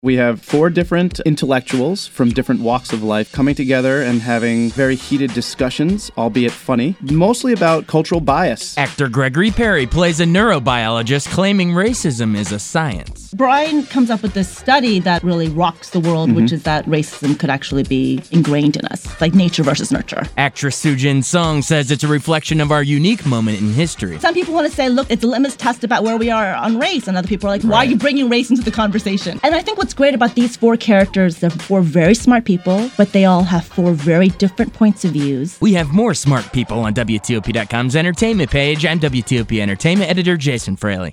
We have 4 different intellectuals from different walks of life coming together and having very heated discussions, albeit funny, mostly about cultural bias. Actor Gregory Perry plays a neurobiologist claiming racism is a science. Brian comes up with this study that really rocks the world, which is that racism could actually be ingrained in us, like nature versus nurture. Actress Soo-Jin Sung says it's a reflection of our unique moment in history. Some people want to say, look, it's a litmus test about where we are on race, and other people are like, why are you bringing race into the conversation? And I think what's great about these 4 characters, they're 4 very smart people, but they all have 4 very different points of views. We have more smart people on WTOP.com's entertainment page. I'm WTOP Entertainment editor Jason Fraley.